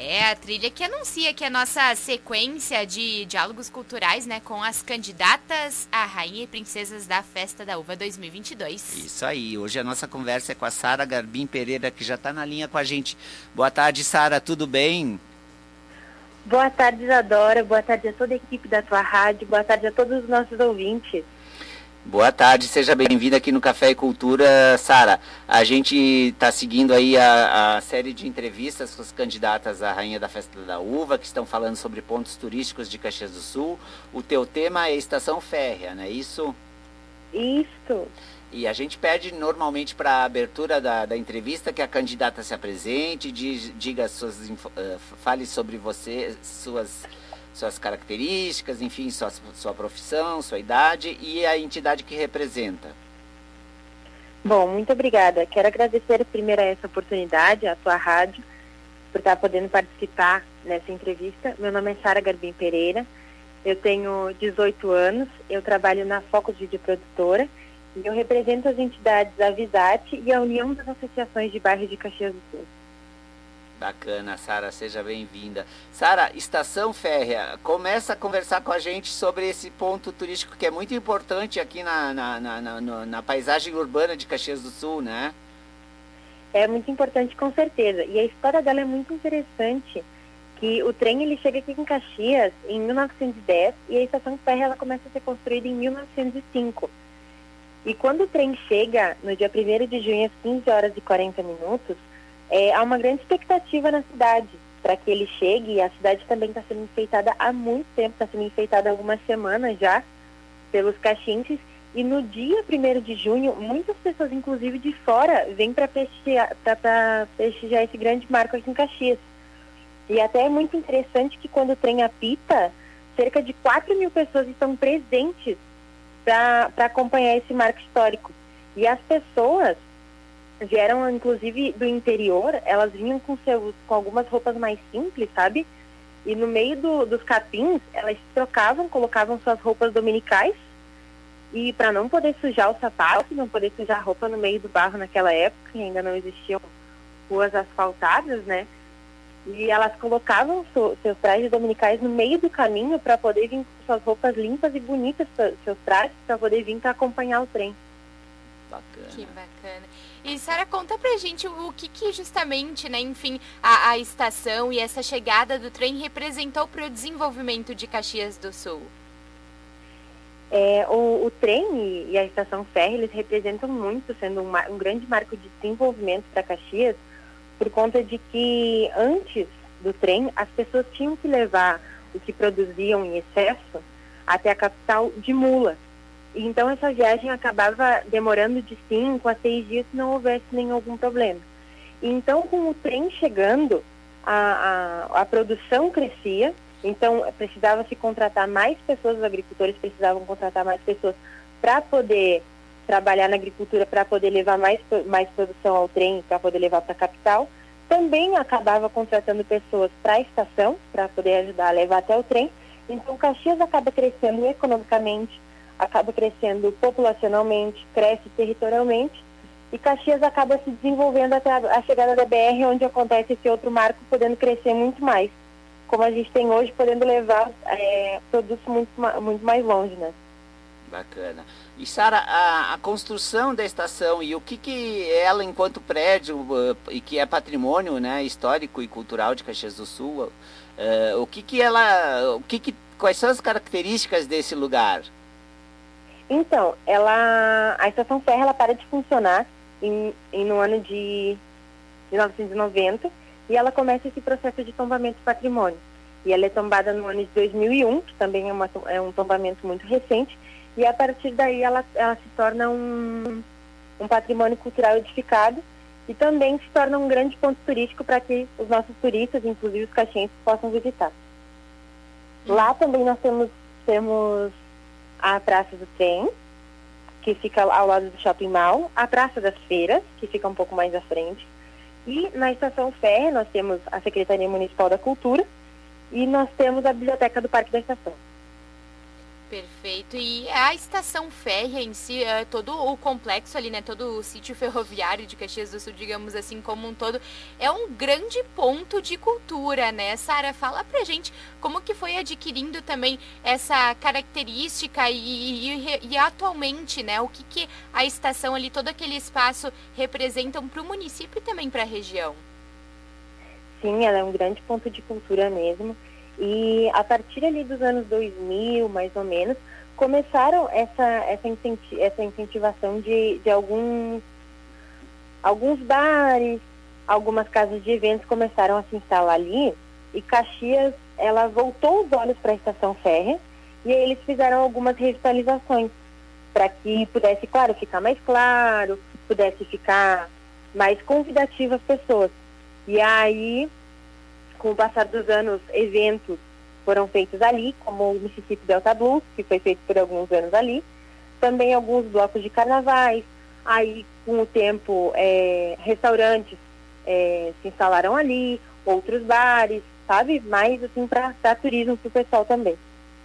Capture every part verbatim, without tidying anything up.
É a trilha que anuncia que a nossa sequência de diálogos culturais, né, com as candidatas a Rainha e Princesas da Festa da Uva dois mil e vinte e dois. Isso aí, hoje a nossa conversa é com a Sara Garbim Pereira, que já está na linha com a gente. Boa tarde, Sara, tudo bem? Boa tarde, Isadora, boa tarde a toda a equipe da tua rádio, boa tarde a todos os nossos ouvintes. Boa tarde, seja bem-vinda aqui no Café e Cultura, Sara. A gente está seguindo aí a, a série de entrevistas com as candidatas à Rainha da Festa da Uva, que estão falando sobre pontos turísticos de Caxias do Sul. O teu tema é Estação Férrea, não é isso? Isso. E a gente pede normalmente para a abertura da, da entrevista que a candidata se apresente, diga suas, uh, fale sobre você, suas... suas características, enfim, sua, sua profissão, sua idade e a entidade que representa. Bom, muito obrigada. Quero agradecer primeiro a essa oportunidade, à tua rádio, por estar podendo participar nessa entrevista. Meu nome é Sara Garbim Pereira, eu tenho dezoito anos, eu trabalho na Focus Vídeo Produtora e eu represento as entidades a Visate e a União das Associações de Bairros de Caxias do Sul. Bacana, Sara, seja bem-vinda. Sara, Estação Férrea, começa a conversar com a gente sobre esse ponto turístico que é muito importante aqui na, na, na, na, na paisagem urbana de Caxias do Sul, né? É muito importante, com certeza. E a história dela é muito interessante, que o trem ele chega aqui em Caxias em mil novecentos e dez e a Estação Férrea ela começa a ser construída em mil novecentos e cinco. E quando o trem chega no dia primeiro de junho às quinze horas e quarenta minutos, É, há uma grande expectativa na cidade para que ele chegue, e a cidade também está sendo enfeitada há muito tempo, está sendo enfeitada há algumas semanas já pelos caxienses, e no dia primeiro de junho, muitas pessoas, inclusive de fora, vêm para prestigiar, prestigiar esse grande marco aqui em Caxias. E até é muito interessante que quando o trem apita, cerca de quatro mil pessoas estão presentes para acompanhar esse marco histórico. E as pessoas vieram, inclusive, do interior, elas vinham com, seus, com algumas roupas mais simples, sabe? E no meio do, dos capins, elas trocavam, colocavam suas roupas dominicais, e para não poder sujar o sapato, não poder sujar a roupa no meio do barro naquela época, que ainda não existiam ruas asfaltadas, né? E elas colocavam so, seus trajes dominicais no meio do caminho para poder vir com suas roupas limpas e bonitas, seus trajes, para poder vir para acompanhar o trem. Bacana. Que bacana. E, Sara, conta pra gente o que, que justamente, né, enfim, a, a estação e essa chegada do trem representou para o desenvolvimento de Caxias do Sul. É, o, o trem e, e a estação férrea, eles representam muito, sendo um, um grande marco de desenvolvimento para Caxias, por conta de que antes do trem, as pessoas tinham que levar o que produziam em excesso até a capital de mula. Então, essa viagem acabava demorando de cinco a seis dias se não houvesse nenhum algum problema. E então, com o trem chegando, a, a, a produção crescia, então precisava se contratar mais pessoas, os agricultores precisavam contratar mais pessoas para poder trabalhar na agricultura, para poder levar mais, mais produção ao trem, para poder levar para a capital. Também acabava contratando pessoas para a estação, para poder ajudar a levar até o trem. Então, Caxias acaba crescendo economicamente, acaba crescendo populacionalmente, cresce territorialmente, e Caxias acaba se desenvolvendo até a chegada da B R, onde acontece esse outro marco, podendo crescer muito mais, como a gente tem hoje, podendo levar é, produtos muito, muito mais longe, né? Bacana. E, Sara, a, a construção da estação e o que, que ela, enquanto prédio, uh, e que é patrimônio, né, histórico e cultural de Caxias do Sul, uh, o que que ela, o que que, quais são as características desse lugar? Então, ela, a Estação Férrea ela para de funcionar em, em, no ano de mil novecentos e noventa e ela começa esse processo de tombamento de patrimônio. E ela é tombada no ano de dois mil e um, que também é, uma, é um tombamento muito recente, e a partir daí ela, ela se torna um, um patrimônio cultural edificado e também se torna um grande ponto turístico para que os nossos turistas, inclusive os caxienses, possam visitar. Lá também nós temos, temos a Praça do Trem, que fica ao lado do Shopping Mall, a Praça das Feiras, que fica um pouco mais à frente, e na Estação Férrea nós temos a Secretaria Municipal da Cultura e nós temos a Biblioteca do Parque da Estação. Perfeito. E a estação férrea em si, é, todo o complexo ali, né, todo o sítio ferroviário de Caxias do Sul, digamos assim, como um todo, é um grande ponto de cultura, né? Sara, fala pra gente como que foi adquirindo também essa característica e, e, e atualmente, né, o que que a estação ali, todo aquele espaço representam para o município e também para a região. Sim, ela é um grande ponto de cultura mesmo. E a partir ali dos anos dois mil, mais ou menos, começaram essa, essa, incenti essa incentivação de, de alguns, alguns bares, algumas casas de eventos começaram a se instalar ali, e Caxias, ela voltou os olhos para a estação férrea, e aí eles fizeram algumas revitalizações, para que pudesse, claro, ficar mais claro, pudesse ficar mais convidativo às pessoas. E aí, com o passar dos anos, eventos foram feitos ali, como o Mississippi Delta Blues, que foi feito por alguns anos ali. Também alguns blocos de carnavais. Aí, com o tempo, é, restaurantes é, se instalaram ali, outros bares, sabe? Mais, assim, para turismo para o pessoal também.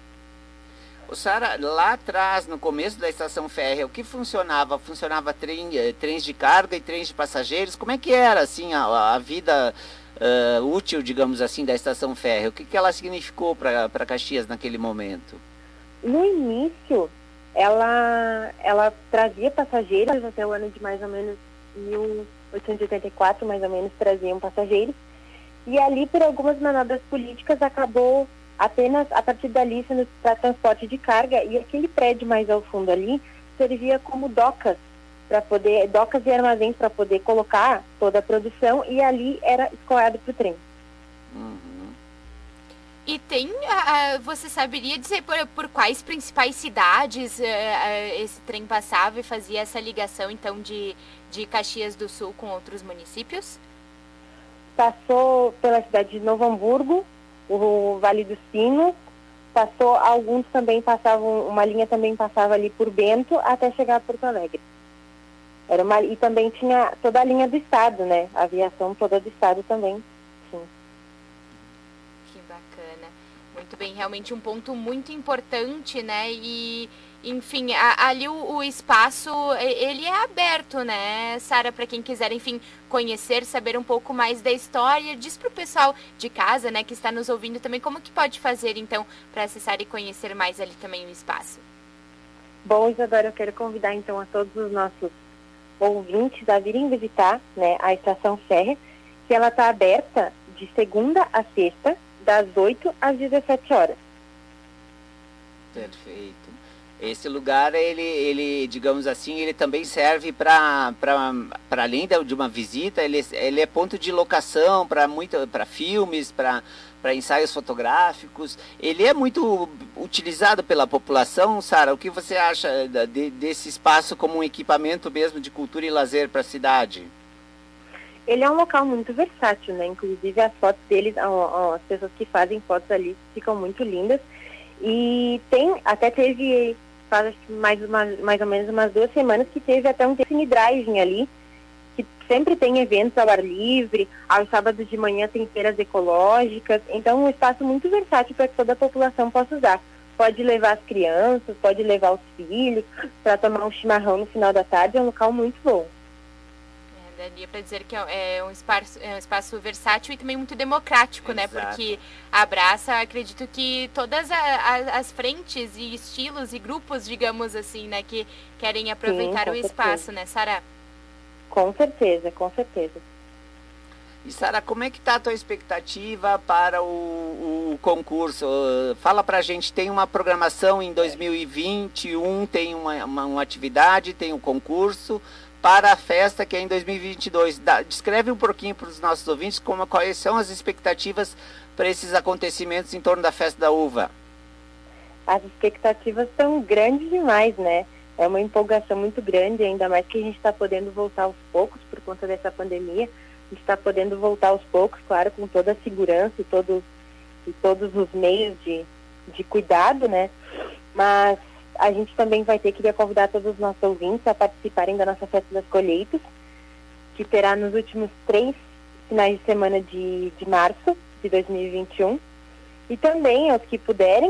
Ô, Sara, lá atrás, no começo da estação férrea, o que funcionava? Funcionava trem, eh, trens de carga e trens de passageiros? Como é que era, assim, a, a vida uh, útil, digamos assim, da estação férrea? O que, que ela significou para Caxias naquele momento? No início, ela, ela trazia passageiros, até o ano de mais ou menos mil oitocentos e oitenta e quatro, mais ou menos, traziam passageiros. E ali, por algumas manobras políticas, acabou apenas a partir dali sendo para transporte de carga, e aquele prédio mais ao fundo ali servia como docas para poder docas e armazéns para poder colocar toda a produção, e ali era escoado para o trem. Uhum. E tem, uh, você saberia dizer por, por quais principais cidades uh, uh, esse trem passava e fazia essa ligação então de, de Caxias do Sul com outros municípios? Passou pela cidade de Novo Hamburgo, o Vale dos Sinos, passou, alguns também passavam, uma linha também passava ali por Bento até chegar a Porto Alegre. Era uma, e também tinha toda a linha do estado, né? A aviação toda do estado também, sim. Que bacana. Muito bem, realmente um ponto muito importante, né? E, enfim, a, ali o, o espaço, ele é aberto, né, Sara, para quem quiser, enfim, conhecer, saber um pouco mais da história. Diz para o pessoal de casa, né, que está nos ouvindo também, como que pode fazer, então, para acessar e conhecer mais ali também o espaço. Bom, Isadora, eu quero convidar, então, a todos os nossos ouvintes a virem visitar, né, a estação férrea, que ela está aberta de segunda a sexta, das oito às dezessete horas. Perfeito. Esse lugar, ele, ele, digamos assim, ele também serve para, para além de uma visita, ele, ele é ponto de locação para muito, para filmes, para para ensaios fotográficos. Ele é muito utilizado pela população, Sara. O que você acha de, desse espaço como um equipamento mesmo de cultura e lazer para a cidade? Ele é um local muito versátil, né? Inclusive as fotos deles, as pessoas que fazem fotos ali ficam muito lindas. E tem, até teve, faz mais, uma, mais ou menos umas duas semanas que teve até um cine driving ali, que sempre tem eventos ao ar livre, aos sábados de manhã tem feiras ecológicas, então é um espaço muito versátil para que toda a população possa usar. Pode levar as crianças, pode levar os filhos para tomar um chimarrão no final da tarde, é um local muito bom. Daria para dizer que é um espaço, é um espaço versátil e também muito democrático, Exato. Né? Porque abraça, acredito que todas a, a, as frentes e estilos e grupos, digamos assim, né? Que querem aproveitar Sim, o espaço, certeza. Né, Sara? Com certeza, com certeza. E, Sara, como é que está a tua expectativa para o, o concurso? Fala pra gente, tem uma programação em dois mil e vinte e um, tem uma, uma, uma atividade, tem um concurso para a festa que é em dois mil e vinte e dois. Dá, descreve um pouquinho para os nossos ouvintes como, quais são as expectativas para esses acontecimentos em torno da Festa da Uva. As expectativas são grandes demais, né? É uma empolgação muito grande, ainda mais que a gente está podendo voltar aos poucos por conta dessa pandemia. A gente está podendo voltar aos poucos, claro, com toda a segurança e todos, e todos os meios de, de cuidado, né? Mas a gente também vai ter, queria convidar todos os nossos ouvintes a participarem da nossa Festa das Colheitas, que terá nos últimos três finais de semana de, de março de dois mil e vinte e um. E também, aos que puderem,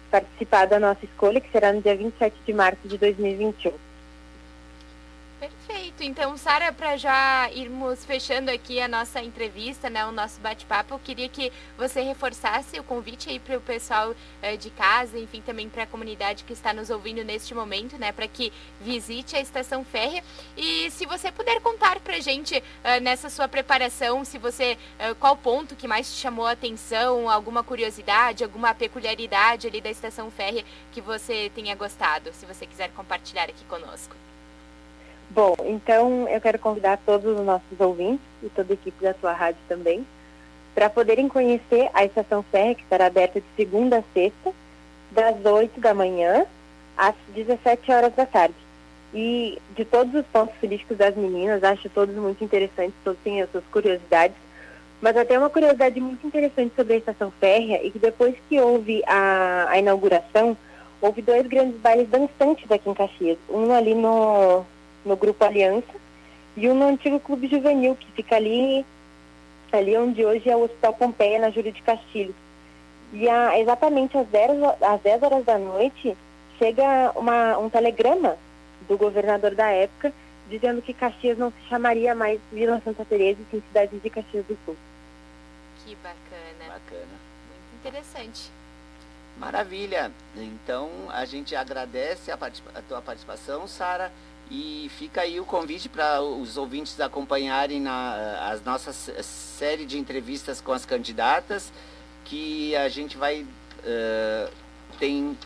participar da nossa escolha, que será no dia vinte e sete de março de dois mil e vinte e um. Perfeito. Então, Sara, para já irmos fechando aqui a nossa entrevista, né, o nosso bate-papo, eu queria que você reforçasse o convite aí para o pessoal eh, de casa, enfim, também para a comunidade que está nos ouvindo neste momento, né, para que visite a Estação Férrea. E se você puder contar para a gente eh, nessa sua preparação, se você eh, qual ponto que mais te chamou a atenção, alguma curiosidade, alguma peculiaridade ali da Estação Férrea que você tenha gostado, se você quiser compartilhar aqui conosco. Bom, então eu quero convidar todos os nossos ouvintes e toda a equipe da sua rádio também para poderem conhecer a Estação Férrea, que estará aberta de segunda a sexta, das oito da manhã às dezessete horas da tarde. E de todos os pontos turísticos das meninas, acho todos muito interessantes, todos têm as suas curiosidades, mas até uma curiosidade muito interessante sobre a Estação Férrea e que depois que houve a, a inauguração, houve dois grandes bailes dançantes aqui em Caxias, um ali no... no Grupo Aliança, e um no antigo Clube Juvenil, que fica ali, ali onde hoje é o Hospital Pompeia, na Júlio de Castilhos. E a, exatamente às dez, às dez horas da noite, chega uma, um telegrama do governador da época, dizendo que Caxias não se chamaria mais Vila Santa Teresa, e sim Cidade de Caxias do Sul. Que bacana. Bacana. Muito interessante. Maravilha. Então, a gente agradece a, a tua participação, Sara. E fica aí o convite para os ouvintes acompanharem na, as nossas série de entrevistas com as candidatas, que a gente vai uh, tem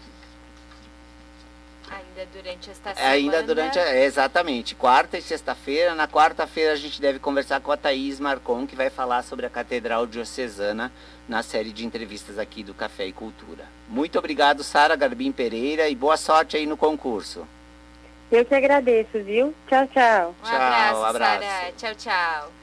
ainda durante esta semana. Ainda durante a, exatamente, quarta e sexta-feira. Na quarta-feira a gente deve conversar com a Thaís Marcon, que vai falar sobre a Catedral Diocesana na série de entrevistas aqui do Café e Cultura. Muito obrigado, Sara Garbim Pereira, e boa sorte aí no concurso. Eu que agradeço, viu? Tchau, tchau. Um abraço, Sara. Tchau, tchau.